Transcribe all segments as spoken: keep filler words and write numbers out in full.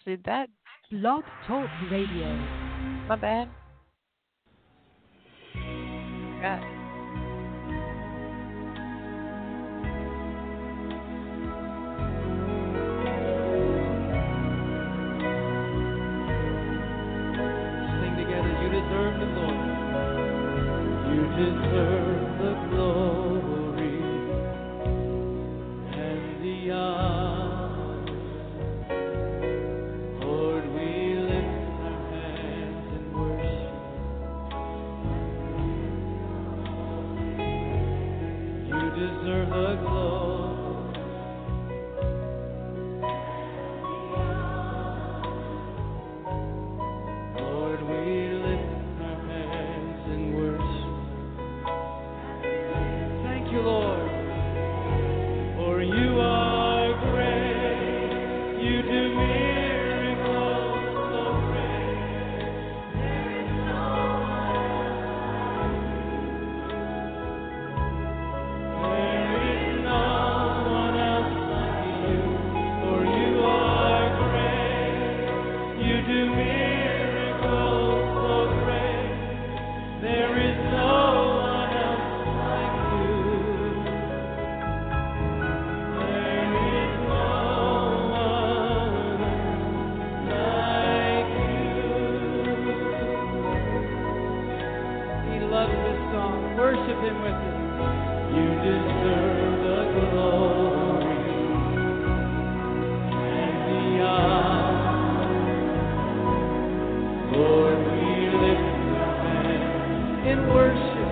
did that. Blog Talk Radio. My bad. Got Sing together. You deserve the glory. You deserve the glory and the honor. Lord, we lift our hands in worship. You deserve the glory. Lord, we lift our hands in worship. Thank you, Lord, for you are great. You do miracles so great. There is no one else like you. For you are great. You do miracles so great. There is no one else like you. There is no one like you. He loves this song. Worship him with it. You deserve the glory and the honor. Lord, we lift our hands in worship.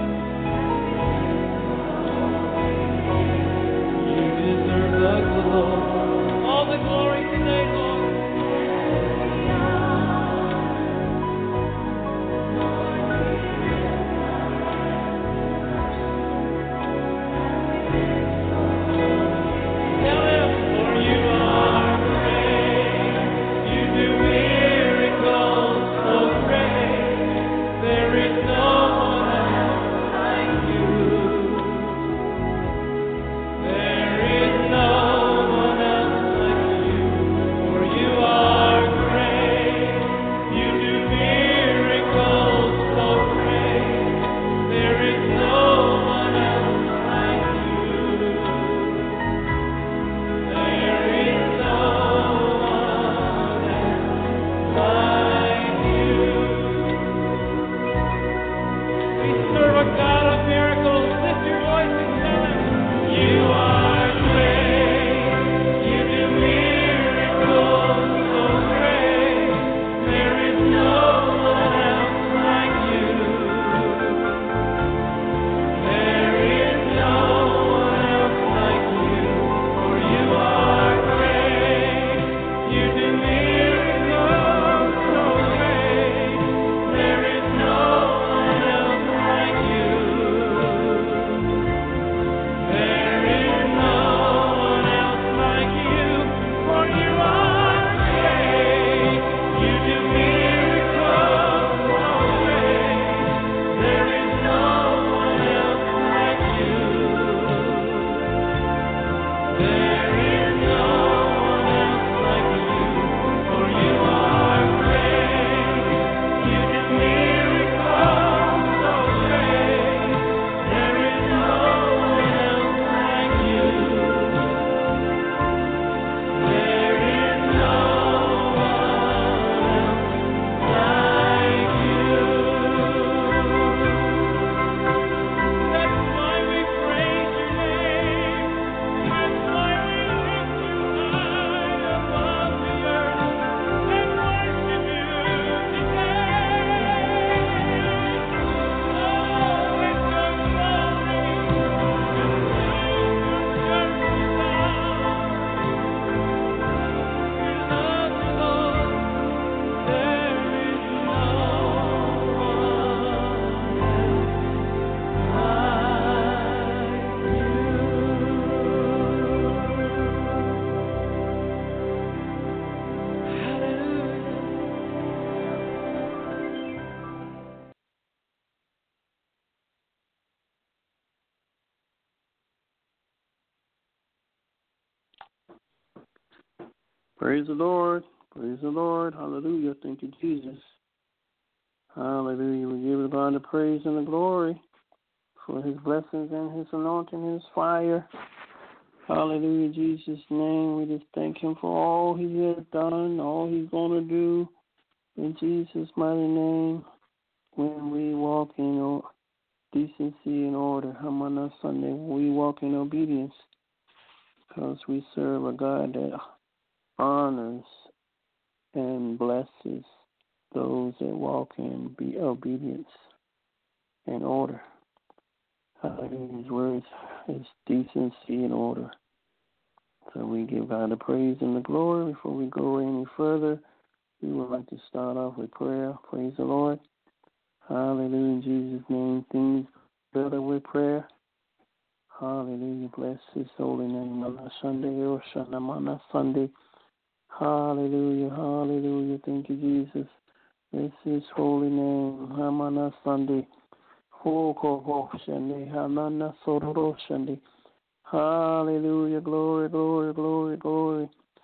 You deserve the glory. All the glory today, Lord. Tell him, for you are great. You do miracles so great. There is no one else like you. There is no one else like you. For you are great. You do miracles so great. There is no one else like you. There is no one else like you. We serve a God of miracles. Lift your voice and tell him, you are great. You do miracles so great. There is no one else like you. There is no one else like you. For you are great. You do miracles so great. There is no one else like you. There is no one else like you. For you are great. You do miracles so great. There is no one else like you. There is no one else like you, for you are great. You do miracles so great. There is no one else like you. There is no one else like you. That's why we praise your name. That's why we lift you high above the earth and worship you Praise the Lord. Praise the Lord. Hallelujah. Thank you, Jesus. Hallelujah. We give God the praise and the glory for his blessings and his anointing, his fire. Hallelujah, Jesus' name. We just thank him for all he has done, all he's going to do. In Jesus' mighty name, when we walk in decency and order, Hamana Sunday, we walk in obedience because we serve a God that honors and blesses those that walk in be obedience and order. Hallelujah. His words is decency and order. So we give God the praise and the glory. Before we go any further, we would like to start off with prayer. Praise the Lord. Hallelujah. In Jesus' name, things better with prayer. Hallelujah. Bless his holy name. Mana Sunday, Oshana Mana Sunday. Hallelujah. Hallelujah. Thank you, Jesus. Bless his holy name. Hamana Sunday. Hoko Shande. Hamana Sororo Shande. Hallelujah. Glory, glory, glory, glory.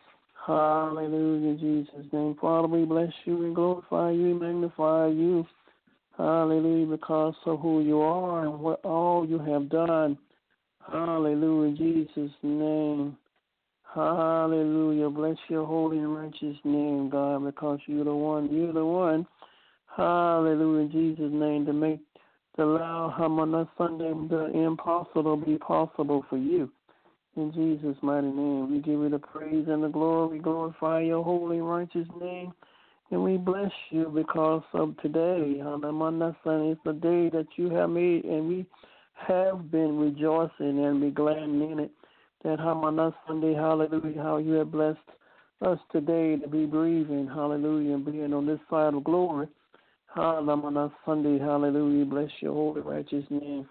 Hallelujah. In Jesus' name. Father, we bless you and glorify you and magnify you. Hallelujah, because of who you are and what all you have done. Hallelujah, in Jesus' name. Hallelujah. Bless your holy and righteous name, God, because you're the one, you're the one. Hallelujah, in Jesus' name, to make the allow Hamana Sunday the impossible be possible for you. In Jesus' mighty name, we give you the praise and the glory. We glorify your holy and righteous name. And we bless you because of today. Hamana Sunday is the day that you have made, and we have been rejoicing and be glad in it. That Hamana Sunday, hallelujah, how you have blessed us today to be breathing, hallelujah, and being on this side of glory. Hamana Sunday, hallelujah, bless your holy righteous name.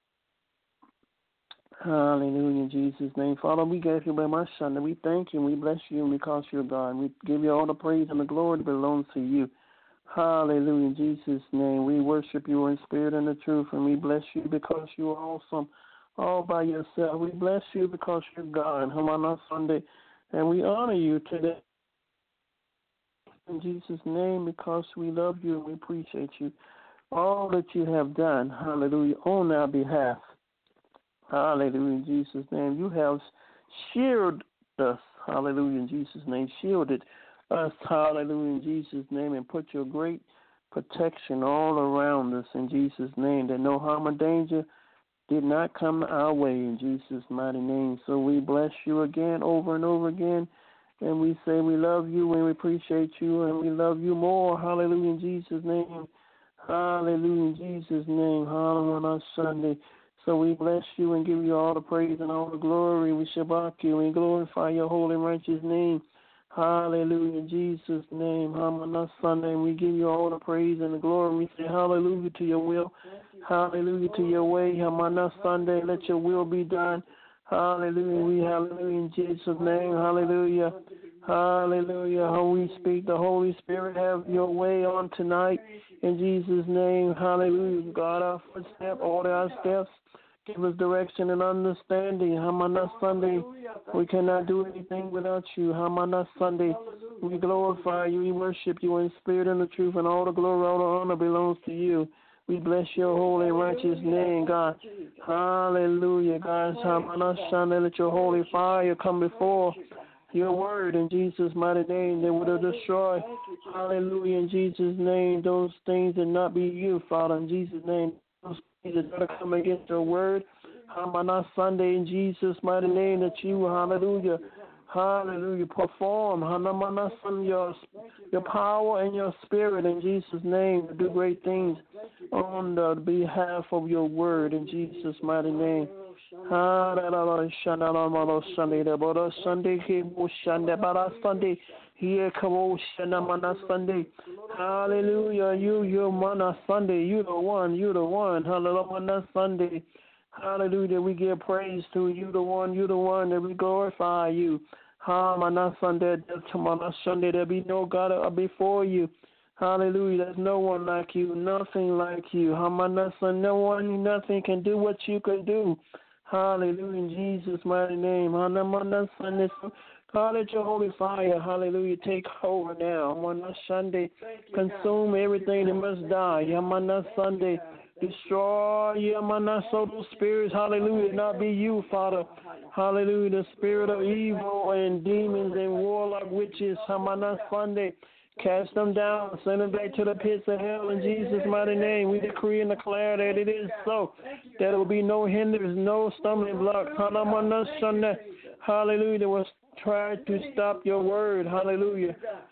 Hallelujah, in Jesus' name. Father, we give you by my Sunday. We thank you and we bless you because you're God. We give you all the praise and the glory that belongs to you. Hallelujah, in Jesus' name. We worship you in spirit and the truth, and we bless you because you are awesome all by yourself. We bless you because you're God. Hamana Sunday. And we honor you today in Jesus' name because we love you and we appreciate you. All that you have done, hallelujah, on our behalf. Hallelujah, in Jesus' name. You have shielded us, hallelujah, in Jesus' name. Shielded us, hallelujah, in Jesus' name, and put your great protection all around us in Jesus' name, that no harm or danger did not come our way in Jesus' mighty name. So we bless you again over and over again, and we say we love you and we appreciate you and we love you more. Hallelujah, in Jesus' name. Hallelujah, in Jesus' name. Hallelujah, on Sunday. So we bless you and give you all the praise and all the glory. We shabak you and glorify your holy and righteous name. Hallelujah, in Jesus' name. Hallelujah, Sunday. We give you all the praise and the glory. We say hallelujah to your will. Hallelujah to your way. Hallelujah, Sunday. Let your will be done. Hallelujah. We hallelujah in Jesus' name. Hallelujah. Hallelujah. How we speak, the Holy Spirit have your way on tonight. In Jesus' name. Hallelujah. God, our footstep, order our steps. Give us direction and understanding. Hamana Sunday. We cannot do anything without you. Hamana Sunday. We glorify you. We worship you in spirit and the truth, and all the glory, all the honor belongs to you. We bless your holy and righteous name, God. Hallelujah, God. Hamana Sunday. Let your holy fire come before your word in Jesus' mighty name that would destroy. Hallelujah, in Jesus' name, those things that not be you, Father, in Jesus' name. Those things that try to come against your word. Hamana Sunday, in Jesus' mighty name, that you, hallelujah, hallelujah, perform, Hamana Sunday, your, your power and your spirit in Jesus' name to do great things on the behalf of your word in Jesus' mighty name. Hallelujah, Sunday, the Sunday, Sunday, Sunday, here come Mana Sunday. Hallelujah, you, you, Mana Sunday, you the one, you the one. Hallelujah, Mana Sunday. Hallelujah, we give praise to you, the one, you the one, that we glorify you. Mana Sunday, Mana Sunday, there be no God before you. Hallelujah, there's no one like you, nothing like you. Mana Sunday, no one, nothing can do what you can do. Hallelujah, in Jesus' mighty name. God, let your holy fire, hallelujah, take over now. Hamana Sunday, consume everything that must die. Hamana Sunday, destroy, Hamana, so those spirits, hallelujah, not be you, Father. Hallelujah, the spirit of evil and demons and warlock witches, Hamana Sunday. Cast them down, send them back to the pits of hell in Jesus' mighty name. We decree and declare that it is so, that there will be no hindrance, no stumbling block. Hallelujah, that was tried to stop your word. Hallelujah.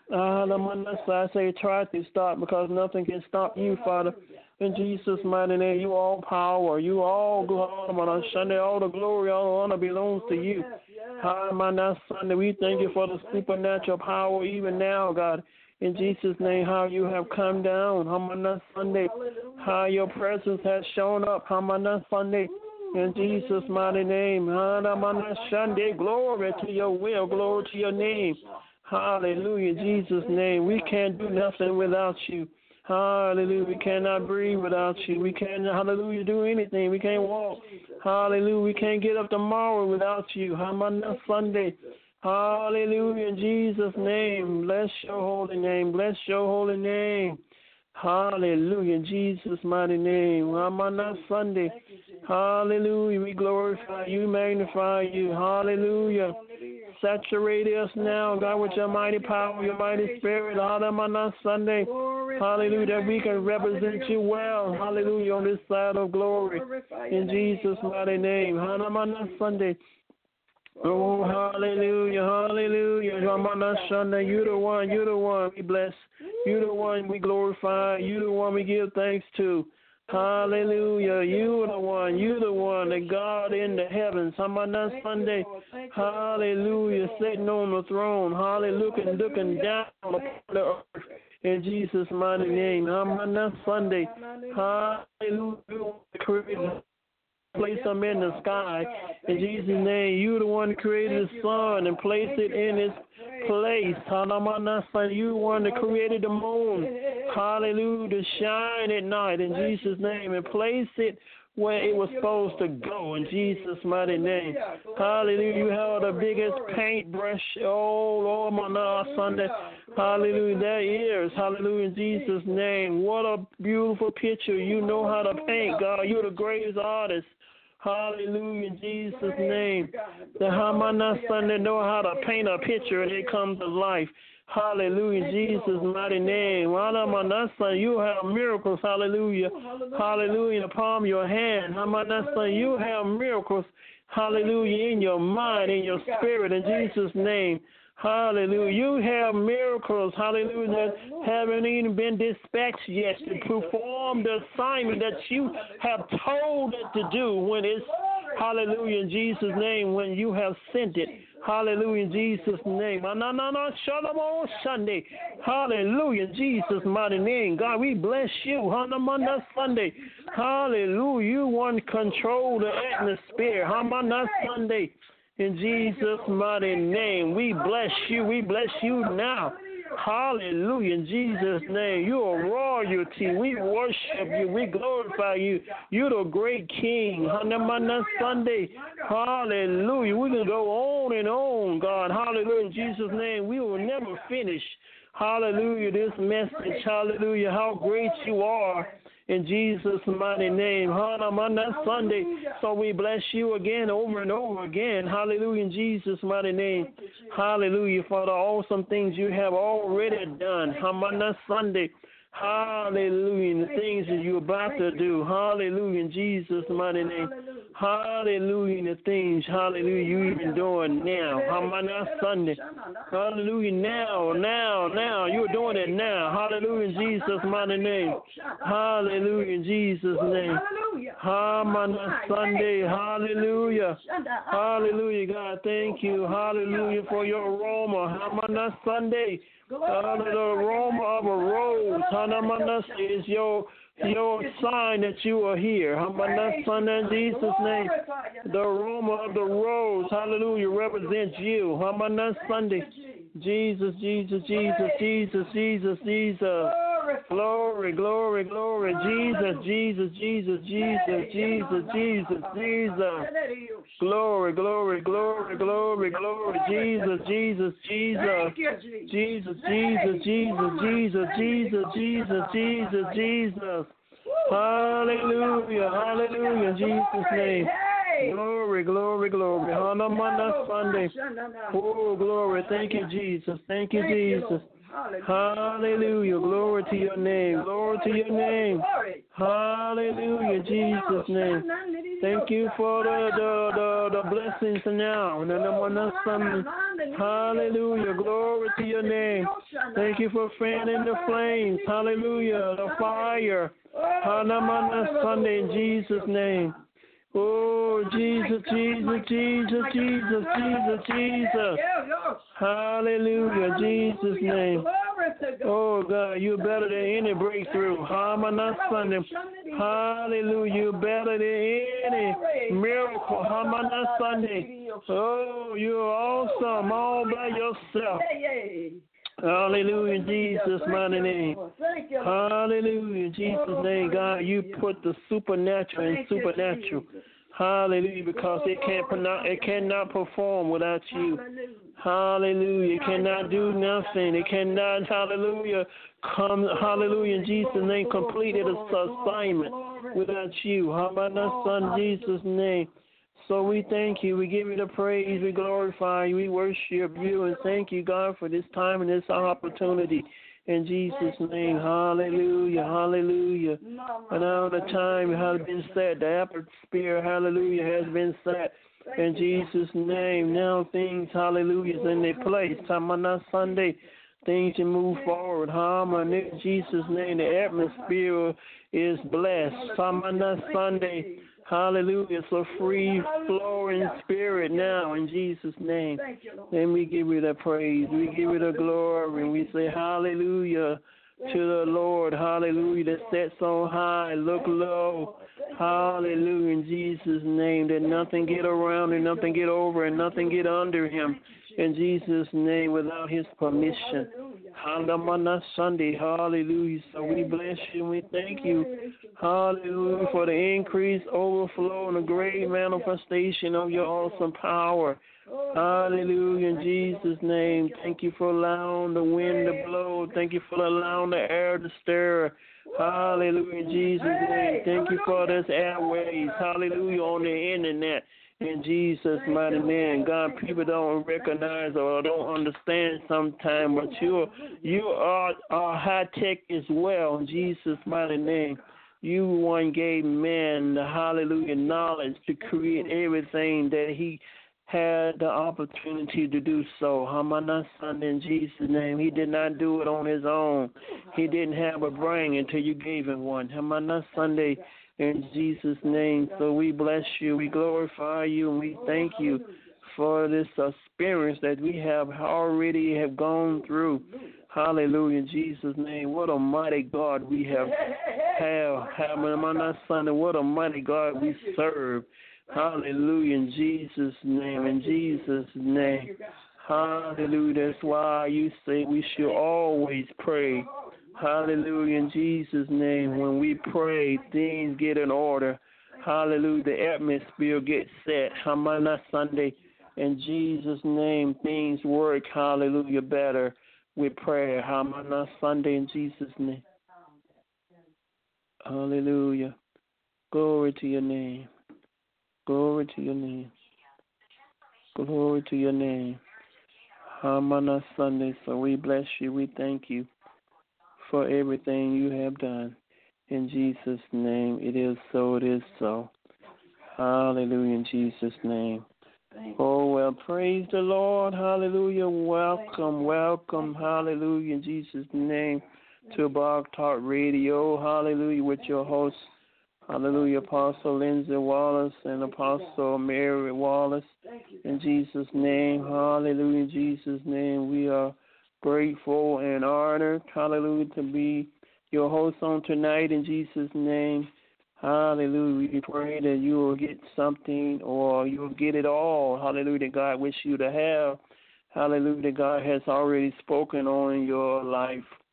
I say try to stop because nothing can stop you, Father. In Jesus' mighty name, you all power, you all glory, Sunday, all the glory, all the honor belongs to you. Sunday, we thank you for the supernatural power even now, God. In Jesus' name, how you have come down, Hamana Sunday, how your presence has shown up, Hamana Sunday. In Jesus' mighty name, Hamana Sunday, glory to your will, glory to your name. Hallelujah, Jesus' name. We can't do nothing without you. Hallelujah, we cannot breathe without you. We can't, hallelujah, do anything. We can't walk. Hallelujah, we can't get up tomorrow without you. Hamana Sunday. Hallelujah, in Jesus' name. Bless your holy name. Bless your holy name. Hallelujah, in Jesus' mighty name. Ramana Sunday. Hallelujah, we glorify you, magnify you. Hallelujah. Saturate us now, God, with your mighty power, your mighty spirit. Ramana Sunday. Hallelujah, that we can represent you well. Hallelujah, on this side of glory. In Jesus' mighty name. Ramana Sunday. Oh, hallelujah, hallelujah. Ramana, you the one, you the one we bless. You the one we glorify. You the one we give thanks to. Hallelujah. You the one, you the one, the God in the heavens. Ramana Sunday. Hallelujah. Sitting on the throne. Hallelujah. Looking, looking down upon the earth. In Jesus' mighty name. Ramana Sunday. Hallelujah. Place them in the sky. In Jesus' name, you the one who created the sun and placed it in its place. You the one that created the moon. Hallelujah, to shine at night in Jesus' name and place it where it was supposed to go in Jesus' mighty name. Hallelujah, you have the biggest paintbrush. Oh, Lord, my Sunday. Hallelujah, their ears. Hallelujah, in Jesus' name. What a beautiful picture. You know how to paint, God. You're the greatest artist. Hallelujah, in Jesus' name. The Hamana Sunday know how to paint a picture and it comes to life. Hallelujah, Jesus' mighty name. Hamana Sunday, you have miracles. Hallelujah. Hallelujah, in the palm of your hand. Hamana Sunday, you have miracles. Hallelujah, in your mind, in your spirit, in Jesus' name. Hallelujah. You have miracles, hallelujah, that haven't even been dispatched yet to perform the assignment that you have told it to do when it's, hallelujah, in Jesus' name, when you have sent it. Hallelujah, in Jesus' name. Sunday. Hallelujah, in Jesus' mighty name. God, we bless you. Sunday. Hallelujah. You want to control the atmosphere. Sunday. In Jesus' mighty name, we bless you. We bless you now. Hallelujah. In Jesus' name, you are royalty. We worship you. We glorify you. You're the great King. Sunday. Hallelujah. We can go on and on, God. Hallelujah. In Jesus' name, we will never finish. Hallelujah. This message. Hallelujah. How great you are. In Jesus' mighty name. Hallelujah. Sunday. So we bless you again over and over again. Hallelujah. In Jesus' mighty name. Hallelujah. For the awesome things you have already done. Hallelujah. Sunday. Hallelujah. The things that you're about to do. Hallelujah. In Jesus' mighty name. Hallelujah. The things, hallelujah, you're even doing now. Hallelujah. Sunday. Hallelujah. Now, now, now. You're doing it now. Hallelujah. In Jesus' mighty name. Hallelujah. In Jesus' name. Hallelujah. Sunday. Hallelujah. Hallelujah. God, thank you. Hallelujah for your aroma. Hallelujah. Sunday. Hallelujah. The aroma of a rose. Hallelujah is your your sign that you are here. Hallelujah, in Jesus' name. The aroma of the rose, hallelujah, represents you. Hallelujah, Sunday. Jesus, Jesus, Jesus, Jesus, Jesus, Jesus. Glory, glory, glory. Jesus, Jesus, Jesus, Jesus, Jesus, Jesus, Jesus. Glory, glory, glory, glory, glory. Jesus, Jesus, Jesus. Jesus, Jesus, Jesus, Jesus, Jesus, Jesus, Jesus, Jesus. Hallelujah, hallelujah, in Jesus' name. Glory, glory, glory. Hanamana Sunday. Oh, glory. Thank you, Jesus. Thank you, Jesus. Hallelujah. Glory to your name. Glory to your name. Hallelujah, Jesus' name. Thank you for the the, the, the blessings now. Hallelujah. Glory to your name. Thank you for fanning the flames. Hallelujah. The fire. Hanamana Sunday in Jesus' name. Oh, Jesus, Jesus, Jesus, Jesus, Jesus, Jesus. Hallelujah, Jesus' name. Oh, God, you're better than any breakthrough. Hamana Sunday. Hallelujah, you're better than any miracle. Hamana Sunday. Oh, you're awesome all by yourself. Hallelujah, in Jesus' mighty name. Hallelujah, in Jesus' name, God, you put the supernatural in supernatural. Hallelujah, because it can't it cannot perform without you. Hallelujah, it cannot do nothing. It cannot, hallelujah, come, hallelujah, in Jesus' name, complete its assignment without you. Hallelujah, Son, Jesus' name. So we thank you. We give you the praise. We glorify you. We worship you. And thank you, God, for this time and this opportunity. In Jesus' name, hallelujah, hallelujah. And now the time has been set. The atmosphere, hallelujah, has been set. In Jesus' name, now things, hallelujah, is in their place. Tamana Sunday, things to move forward. Hallelujah, in Jesus' name, the atmosphere is blessed. Tamana Sunday. Hallelujah. It's a free flowing spirit now in Jesus' name. And we give you the praise. We give you the glory. And we say hallelujah to the Lord. Hallelujah. That sits on high, look low. Hallelujah in Jesus' name. That nothing get around and nothing get over and nothing get under him. In Jesus' name without his permission. Hallelujah Sunday, hallelujah. So we bless you and we thank you, hallelujah, for the increase, overflow, and the great manifestation of your awesome power. Hallelujah, in Jesus' name. Thank you for allowing the wind to blow. Thank you for allowing the air to stir. Hallelujah, in Jesus' name. Thank you for this airways. Hallelujah, on the internet. In Jesus' mighty name, God, people don't recognize or don't understand sometimes, but you you are, are high tech as well. In Jesus' mighty name, you one gave man the hallelujah knowledge to create everything that he had the opportunity to do so. Hamana Sunday in Jesus' name. He did not do it on his own. He didn't have a brain until you gave him one. Hamana Sunday. In Jesus' name, so we bless you, we glorify you, and we thank you for this experience that we have already have gone through. Hallelujah, in Jesus' name. What a mighty God we have, have, have on our Sunday. What a mighty God we serve. Hallelujah, in Jesus' name, in Jesus' name. Hallelujah, that's why you say we should always pray. Hallelujah, in Jesus' name. When we pray, things get in order. Hallelujah, the atmosphere gets set. Hamana Sunday, in Jesus' name, things work, hallelujah, better with prayer. Hamana Sunday, in Jesus' name. Hallelujah. Glory to your name. Glory to your name. Glory to your name. Hamana Sunday, so we bless you, we thank you for everything you have done. In Jesus' name, it is so, it is so. Hallelujah, in Jesus' name. Oh, well, praise the Lord. Hallelujah. Welcome, welcome. Hallelujah, in Jesus' name to Blog Talk Radio. Hallelujah, with your host, hallelujah, Apostle Lindsay Wallace and Apostle Mary Wallace. In Jesus' name, hallelujah, in Jesus' name, we are grateful and honored, hallelujah, to be your host on tonight in Jesus' name. Hallelujah. We pray that you will get something or you will get it all. Hallelujah, that God wish you to have. Hallelujah, that God has already spoken on your life.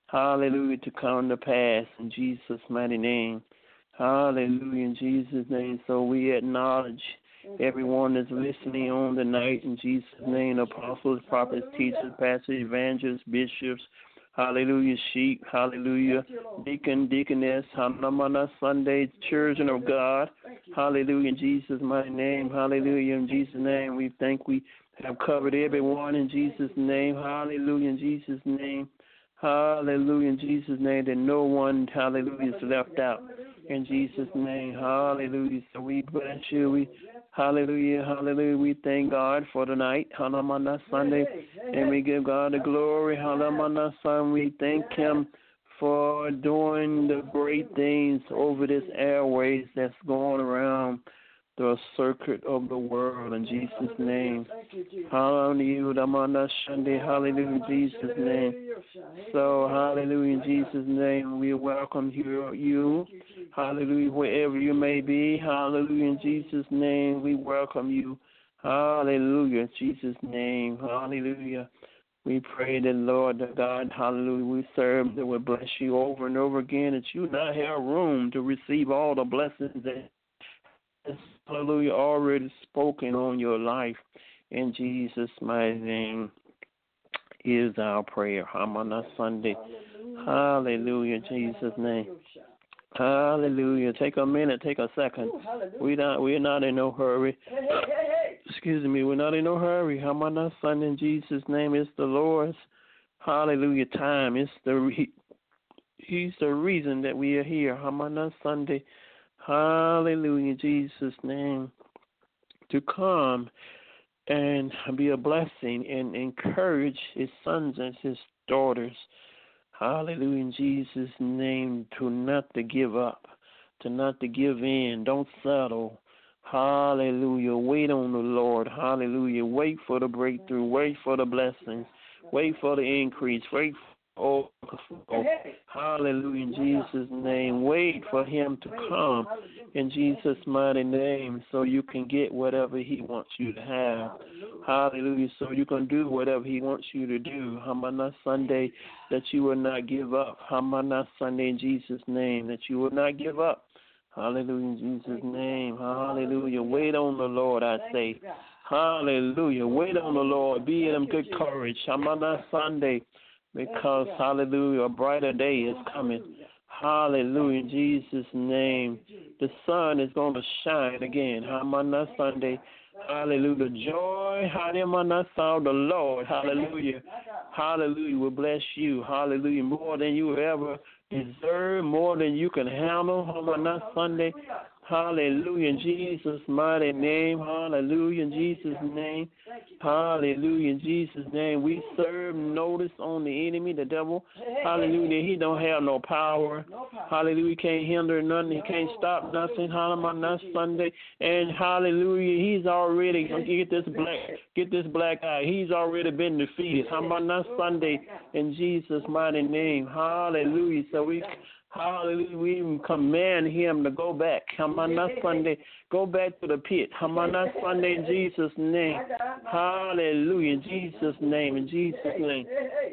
hallelujah, to come to pass in Jesus' mighty name. Hallelujah, in Jesus' name. So we acknowledge everyone that's listening on tonight in Jesus' name, apostles, prophets, teachers, pastors, evangelists, bishops, hallelujah, sheep, hallelujah, deacon, deaconess, hallelujah, Sunday, children of God, hallelujah, in Jesus' mighty name, hallelujah, in Jesus' name. We think we have covered everyone in Jesus' name, hallelujah, in Jesus' name, hallelujah, in Jesus' name, that no one, hallelujah, is left out. In Jesus' name, hallelujah. So we bless you. We, hallelujah, hallelujah. We thank God for tonight, hallelujah, Sunday, and we give God the glory, hallelujah, Sunday. We thank Him for doing the great things over this airways that's going around the circuit of the world in Jesus' name. Hallelujah, Sunday, hallelujah, in Jesus' name. So, hallelujah, in Jesus' name, we welcome you, you, hallelujah, wherever you may be, hallelujah, in Jesus' name, we welcome you, hallelujah, in Jesus' name, hallelujah. We pray that, Lord, that God, hallelujah, we serve, that will bless you over and over again, that you not have room to receive all the blessings that hallelujah, already spoken on your life. In Jesus' mighty name is our prayer. Hamana Sunday. Hallelujah, in Jesus' name. Hallelujah. Take a minute, take a second. We not we're not in no hurry. Excuse me, we're not in no hurry. Hamana Sunday, in Jesus' name. It's the Lord's hallelujah time. It's the re- He's the reason that we are here. Hamana Sunday. Hallelujah, in Jesus' name, to come and be a blessing and encourage His sons and His daughters. Hallelujah, in Jesus' name, to not to give up, to not to give in. Don't settle. Hallelujah. Wait on the Lord. Hallelujah. Wait for the breakthrough. Wait for the blessings. Wait for the increase. Wait for overflow. Hallelujah, in Jesus' name. Wait for Him to come in Jesus' mighty name so you can get whatever He wants you to have. Hallelujah, so you can do whatever He wants you to do. Hamana Sunday, that you will not give up. Hamana Sunday, in Jesus' name, that you will not give up. Hallelujah, in Jesus' name. Hallelujah. Wait on the Lord, I say. Hallelujah. Wait on the Lord. Be in good courage. Hamana Sunday. Because, hallelujah, a brighter day is coming. Hallelujah, in Jesus' name. The sun is going to shine again. Hamana Sunday. Hallelujah. Joy, hallelujah, of the Lord. Hallelujah. Hallelujah will bless you. Hallelujah. More than you ever deserve, more than you can handle. Hamana Sunday. Hallelujah, in Jesus' mighty name. Hallelujah, in Jesus' name. Hallelujah, in Jesus' name. We serve notice on the enemy, the devil. Hallelujah, he don't have no power. Hallelujah, he can't hinder nothing. He can't stop nothing. Hallelujah, Sunday. And hallelujah, he's already, get this black, get this black eye. He's already been defeated. Hallelujah, Sunday, in Jesus' mighty name. Hallelujah. So we Hallelujah. We even command him to go back. Hamana Sunday. Go back to the pit. Hamana Sunday, in Jesus' name. Hallelujah. In Jesus' name. In Jesus' name.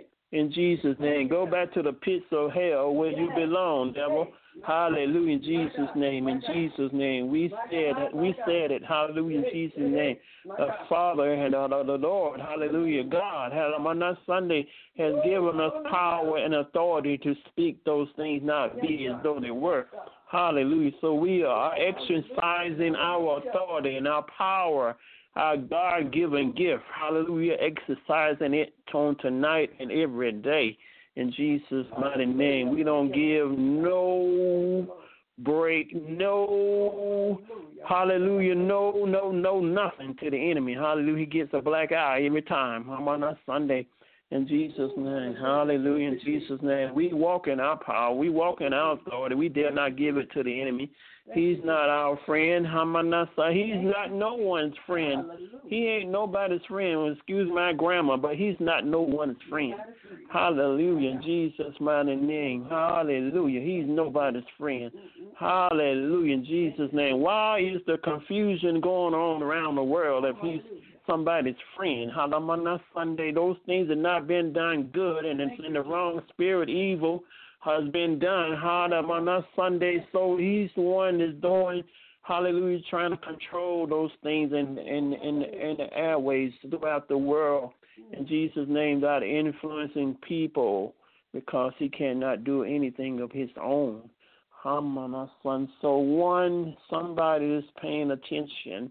In Jesus' name. Go back to the pits of hell where you belong, devil. Hallelujah, in Jesus' name, in Jesus' name. We said it, we said it, hallelujah, in Jesus' name. The Father and the, the Lord, hallelujah, God, hallelujah, Sunday has given us power and authority to speak those things not be as though they were. Hallelujah. So we are exercising our authority and our power, our God-given gift. Hallelujah, exercising it on tonight and every day. In Jesus' mighty name, we don't give no break, no, hallelujah, no, no, no, nothing to the enemy. Hallelujah, he gets a black eye every time. I'm on a Sunday. In Jesus' name, hallelujah, in Jesus' name. We walk in our power. We walk in our authority. We dare not give it to the enemy. He's not our friend. Hamanasa. He's not no one's friend. He ain't nobody's friend. Excuse my grammar, but he's not no one's friend. Hallelujah. In Jesus' mighty name. Hallelujah. He's nobody's friend. Hallelujah. In Jesus' name. Why is the confusion going on around the world if he's somebody's friend. Halamana Sunday, those things have not been done good, and it's in the wrong spirit, evil has been done. Halamana Sunday, so he's the one that's doing, hallelujah, trying to control those things in, in, in, in the airways throughout the world. In Jesus' name, God influencing people because he cannot do anything of his own. Hamana Sun. So one, somebody is paying attention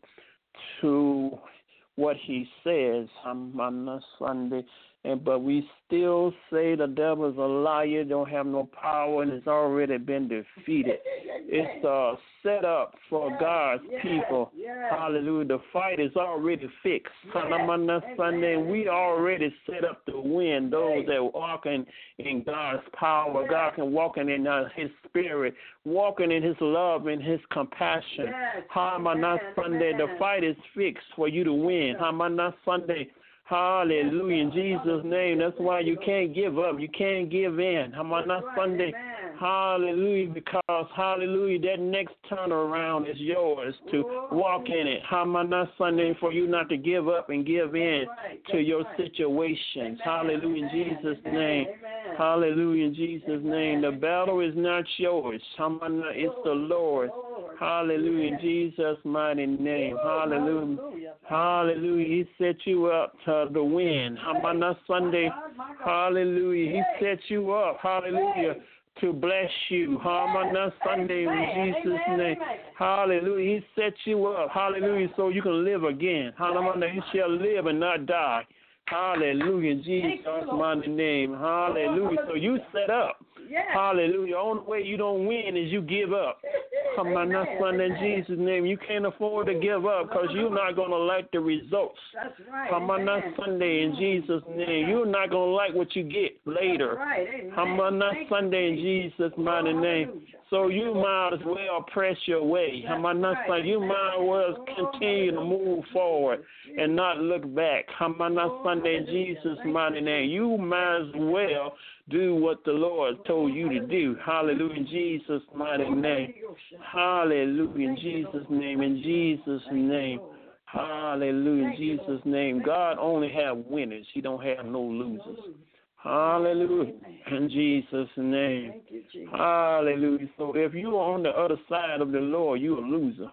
to what he says. Hamana Sunday. And, but we still say the devil's a liar, don't have no power, and it's already been defeated. It's uh, set up for God's people. Hallelujah. The fight is already fixed. Hallelujah. Sunday, and we already set up to win. Those that walk in, in God's power, God can walk in uh, his spirit, walking in his love and his compassion. Hallelujah. Sunday, the fight is fixed for you to win. Hallelujah. Sunday. Hallelujah. In Jesus' name. That's why you can't give up. You can't give in. Hamana Sunday. Hallelujah. Because, hallelujah, that next turnaround is yours to walk in it. Hamana Sunday, for you not to give up and give in to your situations. Hallelujah. In Jesus' name. Hallelujah. In Jesus' name. The battle is not yours. Hamana, it's the Lord. Hallelujah. In Jesus' mighty name. Hallelujah. Hallelujah. He set you up to the win. Hamana Sunday. Hallelujah. He set you up. Hallelujah. To bless you. Hamana Sunday in Jesus' name. Hallelujah. He set you up. Hallelujah. So you can live again. Hallelujah. You shall live and not die. Hallelujah. In Jesus' mighty name. Hallelujah. So you set up. Hallelujah. The only way you don't win is you give up. Come on, that's Sunday in Jesus' name. You can't afford to give up because you're not going to like the results. That's right. Come on, that's Sunday in Jesus' name. You're not going to like what you get later. That's right. Come on, that's Sunday in Jesus' mighty name. So you might as well press your way. Come on, that's Sunday. You might as well continue to move forward and not look back. Come on, that's Sunday in Jesus' mighty name. You might as well do what the Lord told you to do. Hallelujah, in Jesus' mighty name. Hallelujah, in Jesus' name, in Jesus' name. Hallelujah, in Jesus' name. God only have winners. He don't have no losers. Hallelujah, in Jesus' name. Hallelujah. So if you're on the other side of the Lord, you're a loser.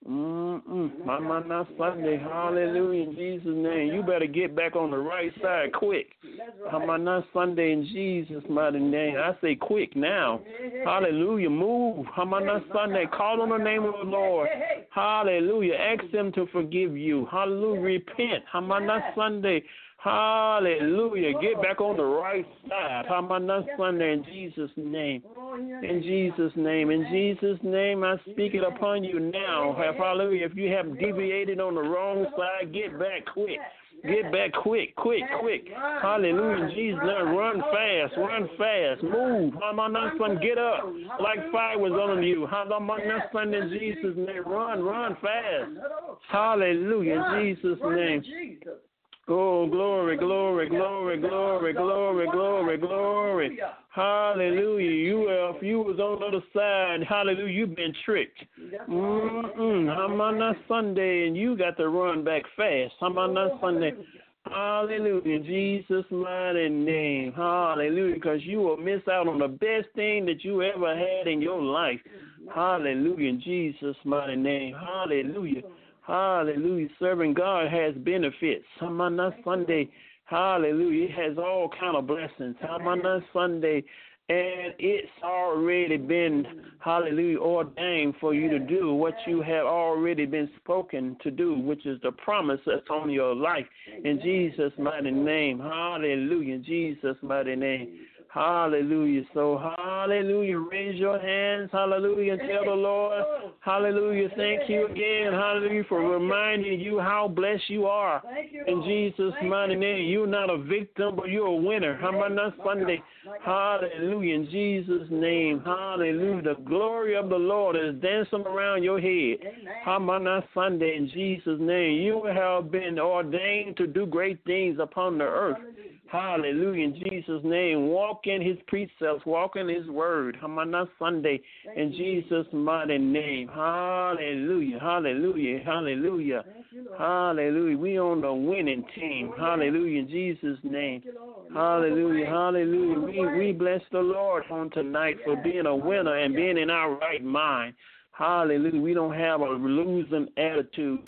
Mm-mm. Mama, not Sunday. Hallelujah. In Jesus' name. You better get back on the right side quick. Mama, not Sunday. In Jesus' mighty name. I say quick now. Hallelujah. Move. Mama, not Sunday. Call on the name of the Lord. Hallelujah. Ask him to forgive you. Hallelujah. Repent. Mama, not Sunday. Hallelujah. Get back on the right side. Hamana Sunday in Jesus' name. In Jesus' name. In Jesus' name, I speak it upon you now. Hallelujah. If you have deviated on the wrong side, get back quick. Get back quick, quick, quick. Hallelujah. Jesus' name. Run fast. Run fast. Move. Hamana Sunday. Get up like fire was on you. Hamana Sunday in Jesus' name. Run, run fast. Hallelujah. In Jesus' name. Oh, glory, glory, glory, glory, glory, glory, glory. Hallelujah. You, if you was on the other side, hallelujah, you've been tricked. Mm-mm. I'm on that Sunday, and you got to run back fast. I'm on that Sunday. Hallelujah. In Jesus' mighty name. Hallelujah. Because you will miss out on the best thing that you ever had in your life. Hallelujah. In Jesus' mighty name. Hallelujah. Hallelujah. Serving God has benefits. Hamana Sunday. Hallelujah. It has all kind of blessings. Hamana Sunday. And it's already been, hallelujah, ordained for you to do what you have already been spoken to do, which is the promise that's on your life. In Jesus' mighty name. Hallelujah. In Jesus' mighty name. Hallelujah. So, hallelujah. Raise your hands. Hallelujah. And tell the Lord, hallelujah. Thank you again. Hallelujah. For reminding you how blessed you are. In Jesus' mighty name. You're not a victim, but you're a winner. Hamana Sunday. Hallelujah. In Jesus' name. Hallelujah. The glory of the Lord is dancing around your head. Hamana Sunday. In Jesus' name. You have been ordained to do great things upon the earth. Hallelujah. In Jesus' name. Walk in his precepts. Walk in his word. Hamana Sunday. In Jesus' mighty name. Hallelujah. Hallelujah. Hallelujah. Hallelujah. We on the winning team. Hallelujah. In Jesus' name. Hallelujah. Hallelujah. We, we bless the Lord on tonight for being a winner and being in our right mind. Hallelujah. We don't have a losing attitude.